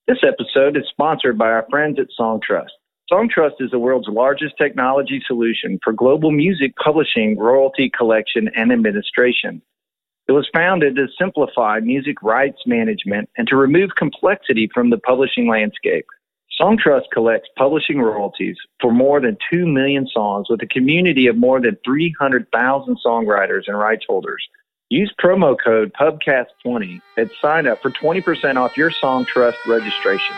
This episode is sponsored by our friends at Songtrust. Songtrust is the world's largest technology solution for global music publishing, royalty collection, and administration. It was founded to simplify music rights management and to remove complexity from the publishing landscape. Songtrust collects publishing royalties for more than 2 million songs with a community of more than 300,000 songwriters and rights holders. Use promo code PUBCAST20 and sign up for 20% off your Songtrust registration.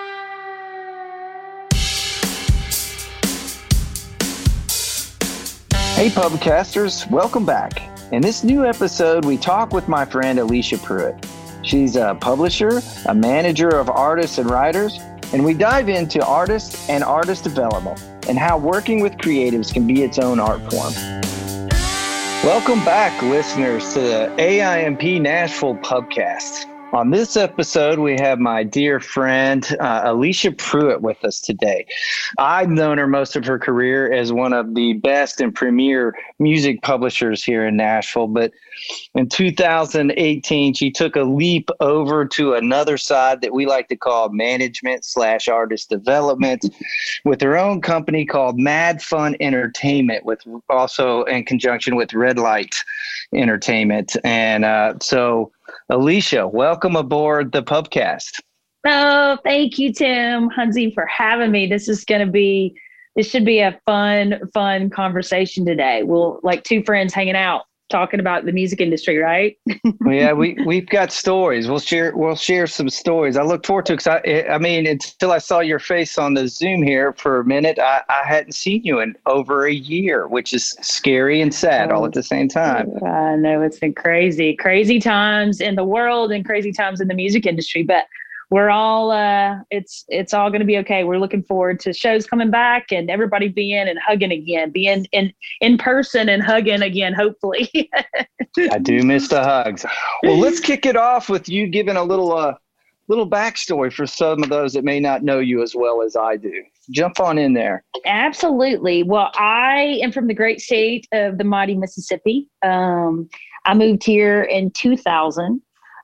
Hey Pubcasters, welcome back. In this new episode, we talk with my friend Alicia Pruitt. She's a publisher, a manager of artists and writers, and we dive into artists and artist development and how working with creatives can be its own art form. Welcome back, listeners, to the AIMP Nashville Pubcast. On this episode, we have my dear friend, Alicia Pruitt with us today. I've known her most of her career as one of the best and premier music publishers here in Nashville. But in 2018, she took a leap over to another side that we like to call management/artist development with her own company called Mad Fun Entertainment, with also in conjunction with Red Light Entertainment. And so Alicia, welcome aboard the Pubcast. Oh, thank you, Tim Hunzi, for having me. This should be a fun conversation today. We'll like two friends hanging out, talking about the music industry, right? Well, yeah, we've got stories. We'll share some stories. I look forward to it. I mean, until I saw your face on the Zoom here for a minute, I hadn't seen you in over a year, which is scary and sad all at the same time. I know it's been crazy times in the world and crazy times in the music industry, but we're all, it's all going to be okay. We're looking forward to shows coming back and everybody being and hugging again, being in person and hugging again, hopefully. I do miss the hugs. Well, let's kick it off with you giving a little backstory for some of those that may not know you as well as I do. Jump on in there. Absolutely. Well, I am from the great state of the mighty Mississippi. I moved here in 2000.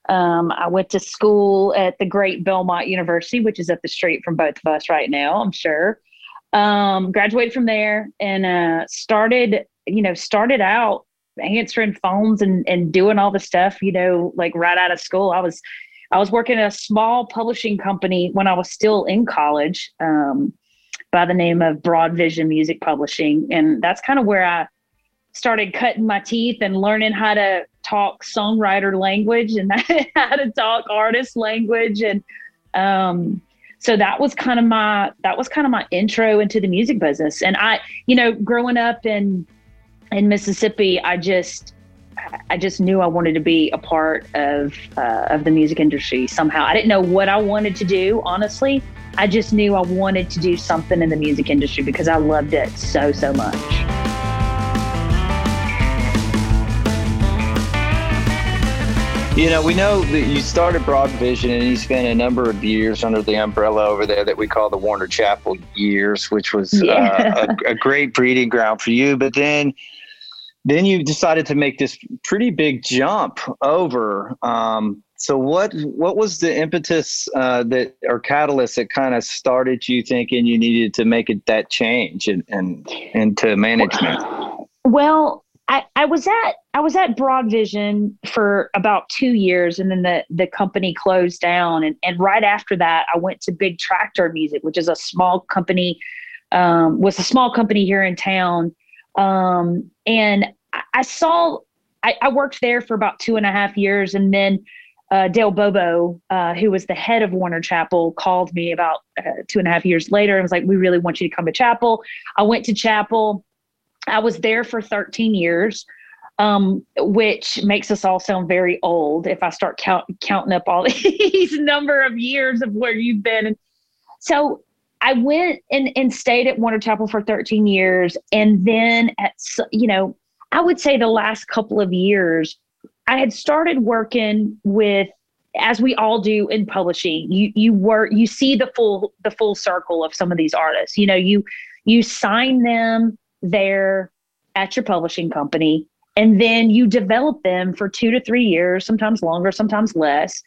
I went to school at the great Belmont University, which is up the street from both of us right now, I'm sure. Graduated from there and started out answering phones and doing all the stuff, like right out of school. I was working at a small publishing company when I was still in college by the name of Broad Vision Music Publishing. And that's kind of where I started cutting my teeth and learning how to talk songwriter language and how to talk artist language. And so that was kind of my intro into the music business. And I, growing up in Mississippi, I just knew I wanted to be a part of the music industry somehow. I didn't know what I wanted to do, honestly. I just knew I wanted to do something in the music industry because I loved it so much. We know that you started Broad Vision and you spent a number of years under the umbrella over there that we call the Warner Chappell years, which was a great breeding ground for you. But then you decided to make this pretty big jump over. So what was the impetus or catalyst that kind of started you thinking you needed to make that change and into management? Well, I was at Broad Vision for about 2 years, and then the company closed down. And right after that, I went to Big Tractor Music, which is a small company, was a small company here in town. And I worked there for about 2.5 years, and then Dale Bobo, who was the head of Warner Chappell, called me about 2.5 years later and was like, "We really want you to come to Chappell." I went to Chappell. I was there for 13 years, which makes us all sound very old if I start counting up all these number of years of where you've been. And so I went and stayed at Warner Chappell for 13 years. And then I would say the last couple of years, I had started working with, as we all do in publishing, you see the full circle of some of these artists. You sign them there at your publishing company, and then you develop them for 2 to 3 years, sometimes longer, sometimes less.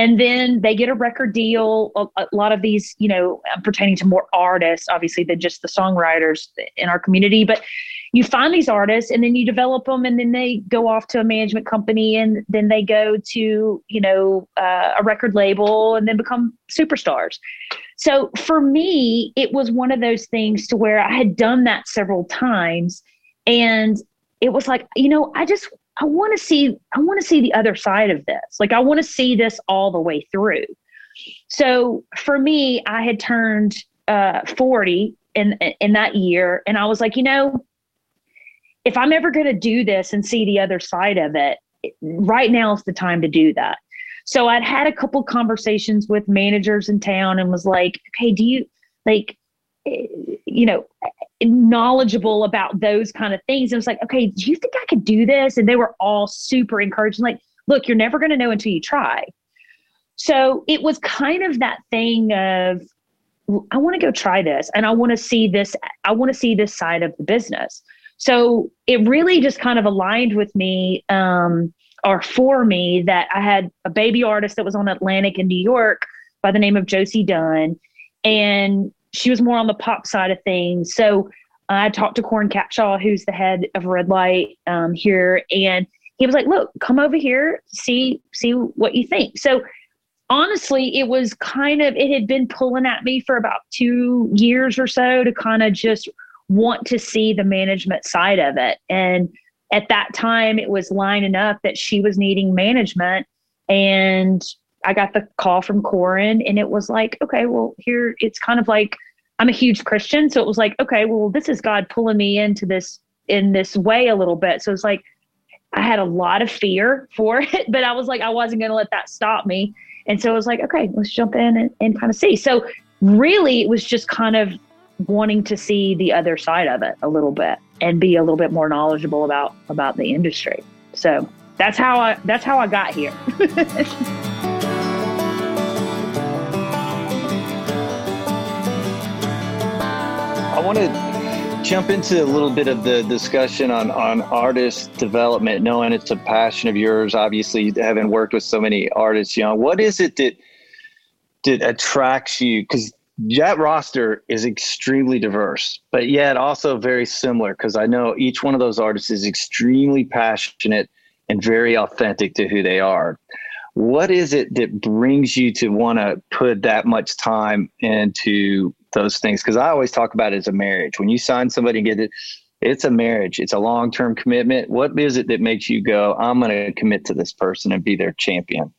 And then they get a record deal. A lot of these, pertaining to more artists, obviously, than just the songwriters in our community. But you find these artists and then you develop them, and then they go off to a management company, and then they go to, a record label, and then become superstars. So for me, it was one of those things to where I had done that several times. And it was like, I want to see the other side of this. Like, I want to see this all the way through. So for me, I had turned 40 in that year. And I was like, if I'm ever going to do this and see the other side of it, right now is the time to do that. So I'd had a couple conversations with managers in town and was like, okay, do you knowledgeable about those kind of things? And it was like, okay, do you think I could do this? And they were all super encouraging. Like, look, you're never going to know until you try. So it was kind of that thing of, I want to go try this, and I want to see this. I want to see this side of the business. So it really just kind of aligned with me, or for me, that I had a baby artist that was on Atlantic in New York by the name of Josie Dunn. And she was more on the pop side of things. So I talked to Corin Capshaw, who's the head of Red Light here. And he was like, look, come over here, see what you think. So honestly, it had been pulling at me for about 2 years or so to kind of just want to see the management side of it. And at that time, it was lining up that she was needing management. And I got the call from Corin, and it was like, okay, well, here, it's kind of like, I'm a huge Christian. So it was like, okay, well, this is God pulling me into this in this way a little bit. So it's like, I had a lot of fear for it, but I was like, I wasn't going to let that stop me. And so I was like, okay, let's jump in and kind of see. So really, it was just kind of wanting to see the other side of it a little bit and be a little bit more knowledgeable about the industry. So that's how I got here. I want to jump into a little bit of the discussion on artist development, knowing it's a passion of yours, obviously, having worked with so many artists. What is it that attracts you? Because that roster is extremely diverse, but yet also very similar, because I know each one of those artists is extremely passionate and very authentic to who they are. What is it that brings you to want to put that much time into those things? Because I always talk about it as a marriage. When you sign somebody and get it, it's a marriage. It's a long-term commitment. What is it that makes you go, I'm going to commit to this person and be their champion?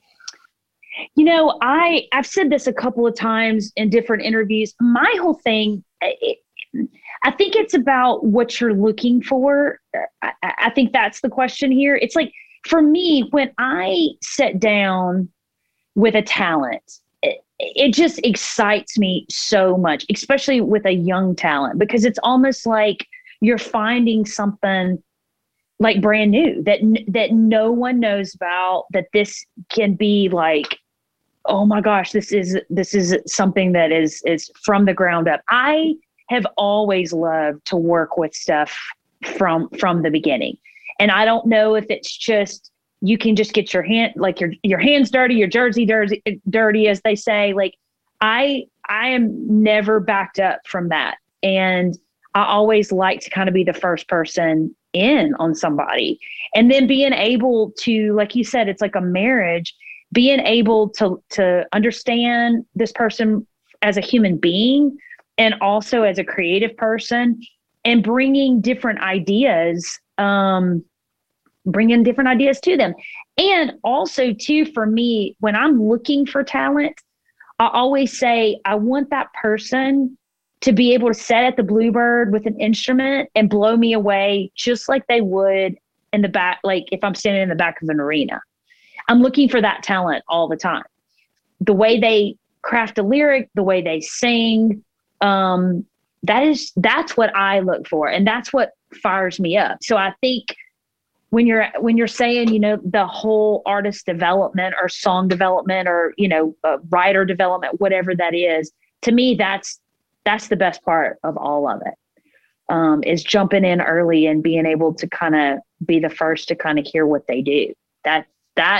I've said this a couple of times in different interviews. My whole thing, I think it's about what you're looking for. I think that's the question here. It's like, for me, when I sit down with a talent, it just excites me so much, especially with a young talent, because it's almost like you're finding something like brand new that no one knows about, that this can be like, oh my gosh, this is something that is from the ground up. I have always loved to work with stuff from the beginning. And I don't know if it's just, you can just get your hands dirty, your jersey dirty, as they say. Like, I am never backed up from that. And I always like to kind of be the first person in on somebody. And then being able to, like you said, it's like a marriage, being able to understand this person as a human being and also as a creative person, and bringing different ideas to them. And also too, for me, when I'm looking for talent, I always say, I want that person to be able to sit at the Bluebird with an instrument and blow me away, just like they would in the back. Like if I'm standing in the back of an arena, I'm looking for that talent all the time. The way they craft a lyric, the way they sing, that's what I look for. And that's what fires me up. So I think when you're saying, the whole artist development or song development or, writer development, whatever that is, to me, that's the best part of all of it, is jumping in early and being able to kind of be the first to kind of hear what they do. That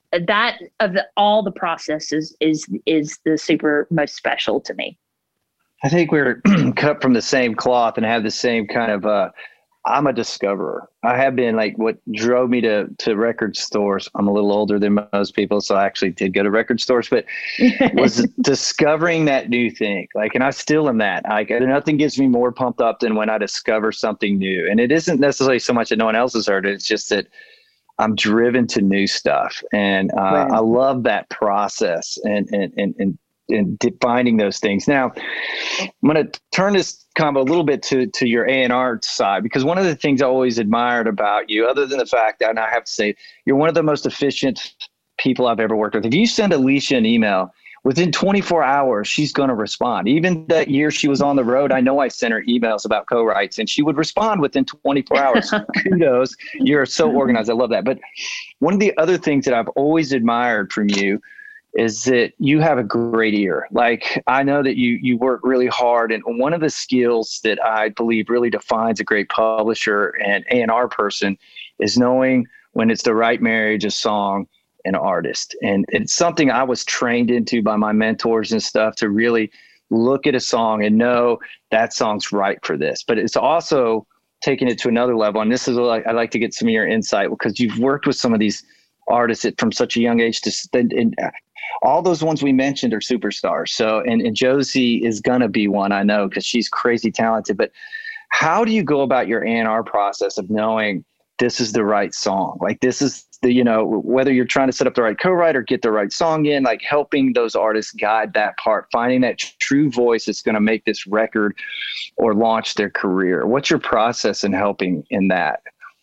that of all the processes is the super most special to me. I think we're cut from the same cloth and have the same kind of, I'm a discoverer. I have been, like, what drove me to record stores. I'm a little older than most people, so I actually did go to record stores, but was discovering that new thing. Like, and I still am that. Nothing gets me more pumped up than when I discover something new. And it isn't necessarily so much that no one else has heard it. It's just that I'm driven to new stuff. And Right. I love that process and defining those things. Now, I'm going to turn this kind of a little bit to your A&R side, because one of the things I always admired about you, other than the fact that, and I have to say, you're one of the most efficient people I've ever worked with. If you send Alicia an email, within 24 hours, she's going to respond. Even that year she was on the road, I know I sent her emails about co-writes and she would respond within 24 hours. Kudos. You're so organized. I love that. But one of the other things that I've always admired from you is that you have a great ear. Like, I know that you work really hard. And one of the skills that I believe really defines a great publisher and A&R person is knowing when it's the right marriage of song and artist. And it's something I was trained into by my mentors and stuff, to really look at a song and know that song's right for this. But it's also taking it to another level. And this is what I'd like to get some of your insight, because you've worked with some of these artists from such a young age and all those ones we mentioned are superstars. So, and Josie is going to be one, I know, because she's crazy talented. But how do you go about your A&R process of knowing this is the right song? Like, this is the, whether you're trying to set up the right co-write or get the right song in, like helping those artists guide that part, finding that true voice that's going to make this record or launch their career. What's your process in helping in that?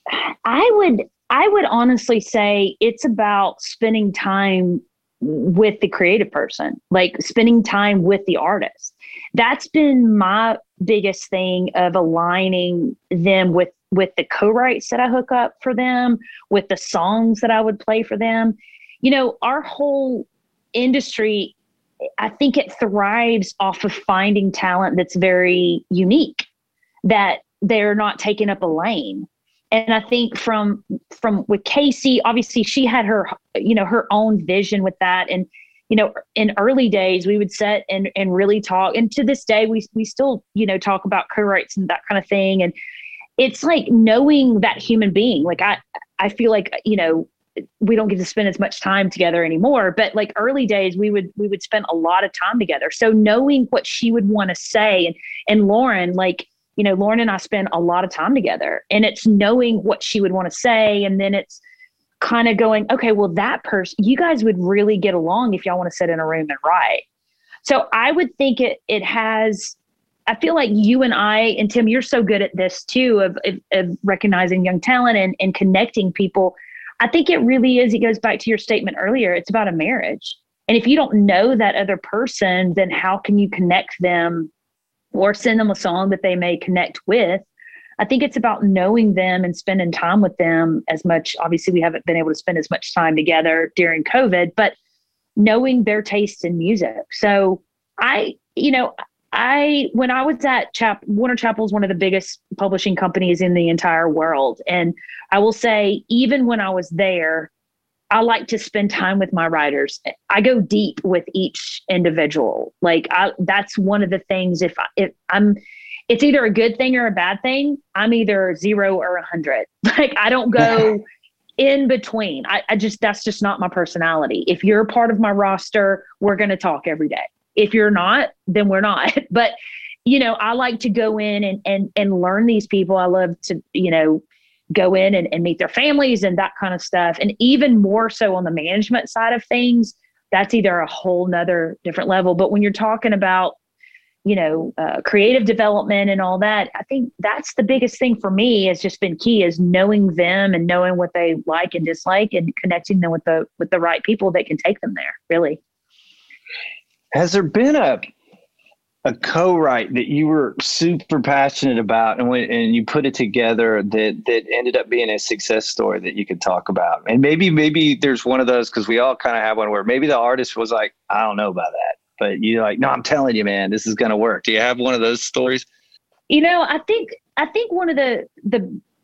I would honestly say it's about spending time with the creative person, like spending time with the artist. That's been my biggest thing, of aligning them with the co-writes that I hook up for them, with the songs that I would play for them. Our whole industry, I think it thrives off of finding talent that's very unique, that they're not taking up a lane. And I think from with Casey, obviously she had her own vision with that. And, in early days we would sit and really talk. And to this day, we still, talk about co-writes and that kind of thing. And it's like knowing that human being. Like, I feel like, we don't get to spend as much time together anymore, but like early days, we would spend a lot of time together. So knowing what she would want to say, and Lauren, like, Lauren and I spend a lot of time together, and it's knowing what she would want to say. And then it's kind of going, okay, well, that person, you guys would really get along if y'all want to sit in a room and write. So I would think it has, I feel like you and I, and Tim, you're so good at this too, of recognizing young talent and connecting people. I think it really is. It goes back to your statement earlier. It's about a marriage. And if you don't know that other person, then how can you connect them or send them a song that they may connect with? I think it's about knowing them and spending time with them as much. Obviously, we haven't been able to spend as much time together during COVID, but knowing their tastes in music. So when I was at Warner Chappell is one of the biggest publishing companies in the entire world. And I will say, even when I was there, I like to spend time with my writers. I go deep with each individual. Like, that's one of the things. If it's either a good thing or a bad thing. I'm either 0 or 100. Like, I don't go in between. That's just not my personality. If you're a part of my roster, we're going to talk every day. If you're not, then we're not. But, I like to go in and learn these people. I love to, go in and meet their families and that kind of stuff. And even more so on the management side of things, that's either a whole nother different level. But when you're talking about, creative development and all that, I think that's the biggest thing for me has just been key, is knowing them and knowing what they like and dislike and connecting them with the right people that can take them there, really. Has there been a co-write that you were super passionate about and you put it together that ended up being a success story that you could talk about? And maybe there's one of those, because we all kind of have one where maybe the artist was like, I don't know about that, but you're like, no, I'm telling you, man, this is going to work. Do you have one of those stories? I think one of the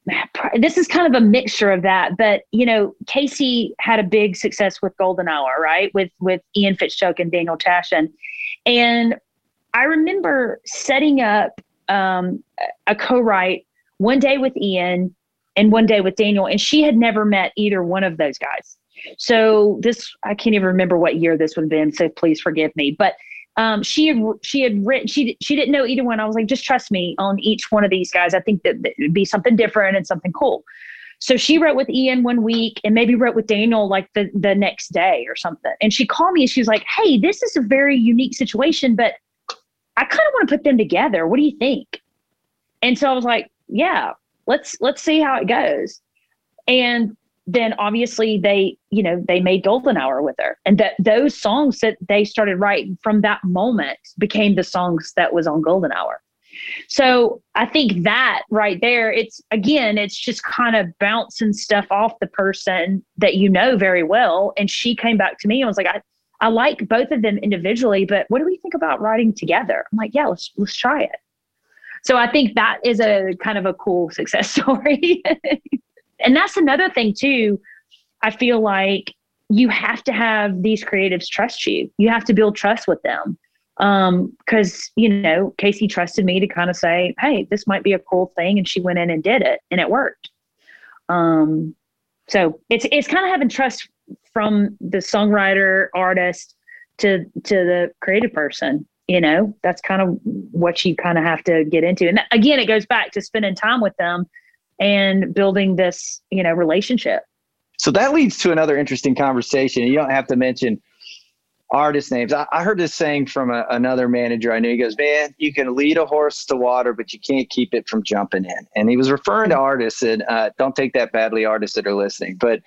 this is kind of a mixture of that, but Casey had a big success with Golden Hour, right? With Ian Fitchcock and Daniel Tashin. And I remember setting up a co-write one day with Ian and one day with Daniel, and she had never met either one of those guys. So I can't even remember what year this would have been, so please forgive me. But she had written, she didn't know either one. I was like, just trust me on each one of these guys. I think that it would be something different and something cool. So she wrote with Ian one week and maybe wrote with Daniel like the next day or something. And she called me and she was like, hey, this is a very unique situation, but I kind of want to put them together. What do you think? And so I was like, yeah, let's see how it goes. And then obviously they made Golden Hour with her, and those songs that they started writing from that moment became the songs that was on Golden Hour. So I think that right there, it's just kind of bouncing stuff off the person that very well. And she came back to me and was like, I like both of them individually, but what do we think about writing together? I'm like, yeah, let's try it. So I think that is a kind of a cool success story. And that's another thing too. I feel like you have to have these creatives trust you. You have to build trust with them. Cause Casey trusted me to kind of say, hey, this might be a cool thing. And she went in and did it and it worked. So it's kind of having trust from the songwriter, artist to the creative person. That's kind of what you kind of have to get into. And again, it goes back to spending time with them and building this, relationship. So that leads to another interesting conversation. You don't have to mention artist names. I heard this saying from another manager I knew. He goes, man, you can lead a horse to water, but you can't keep it from jumping in. And he was referring to artists, and don't take that badly, artists that are listening. But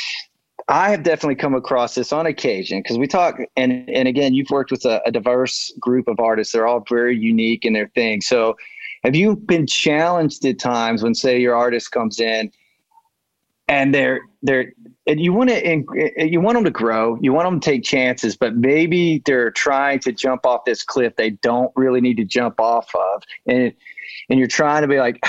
I have definitely come across this on occasion because we talk, and again, you've worked with a diverse group of artists. They're all very unique in their thing. So have you been challenged at times when, say, your artist comes in and you want them to grow, you want them to take chances, but maybe they're trying to jump off this cliff they don't really need to jump off of, and you're trying to be like,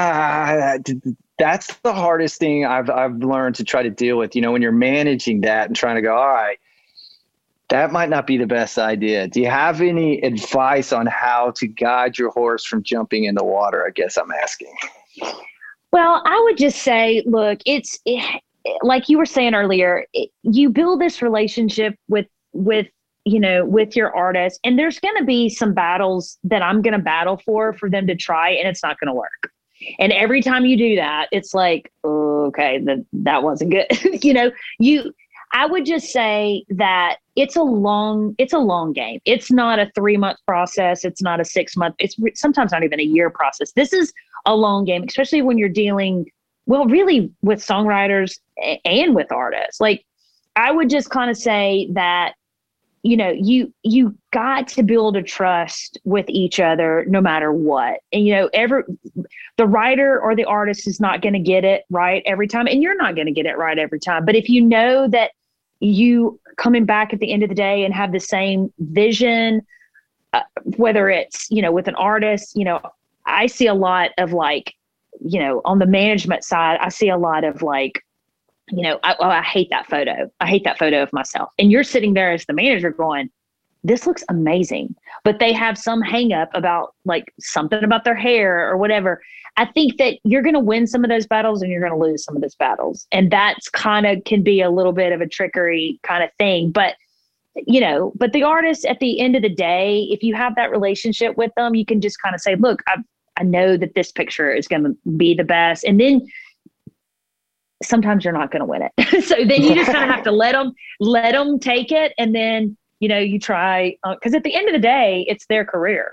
that's the hardest thing I've learned to try to deal with. When you're managing that and trying to go, all right, that might not be the best idea. Do you have any advice on how to guide your horse from jumping in the water? I guess I'm asking. Well, I would just say, look, it's like you were saying earlier, you build this relationship with your artist, and there's going to be some battles that I'm going to battle for them to try, and it's not going to work. And every time you do that, it's like, oh, okay, that wasn't good. I would just say that it's a long game. It's not a 3-month process. It's not a 6-month. It's sometimes not even a year process. This is a long game, especially when you're dealing, well, really with songwriters and with artists. Like, I would just kind of say that, you got to build a trust with each other no matter what. And, the writer or the artist is not going to get it right every time, and you're not going to get it right every time. But if you know that you coming back at the end of the day and have the same vision, whether it's, with an artist, I see a lot of like, on the management side, I see a lot of like, I hate that photo. I hate that photo of myself. And you're sitting there as the manager going, this looks amazing. But they have some hang up about like something about their hair or whatever. I think that you're going to win some of those battles and you're going to lose some of those battles. And that's kind of can be a little bit of a trickery kind of thing. But, but the artist at the end of the day, if you have that relationship with them, you can just kind of say, look, I know that this picture is going to be the best. And then sometimes you're not going to win it. So then you just kind of have to let them take it. And then, you try, because at the end of the day, it's their career,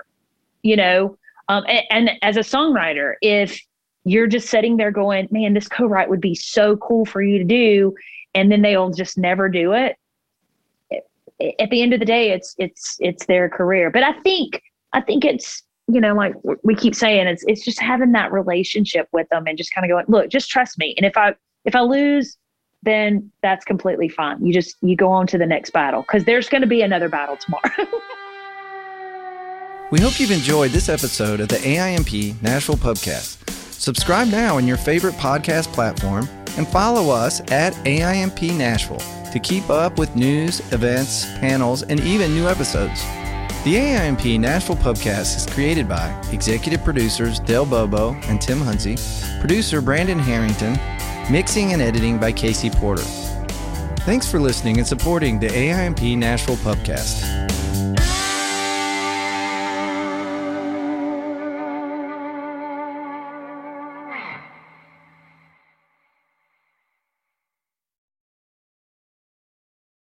and as a songwriter, if you're just sitting there going, man, this co-write would be so cool for you to do, and then they'll just never do it. At the end of the day, it's their career. But I think it's, like we keep saying, it's just having that relationship with them and just kind of going, look, just trust me. And if I lose, then that's completely fine. You go on to the next battle, because there's going to be another battle tomorrow. We hope you've enjoyed this episode of the AIMP Nashville Pubcast. Subscribe now in your favorite podcast platform and follow us at AIMP Nashville to keep up with news, events, panels, and even new episodes. The AIMP Nashville Pubcast is created by executive producers Del Bobo and Tim Huntsey, producer Brandon Harrington, mixing and editing by Casey Porter. Thanks for listening and supporting the AIMP Nashville Pubcast.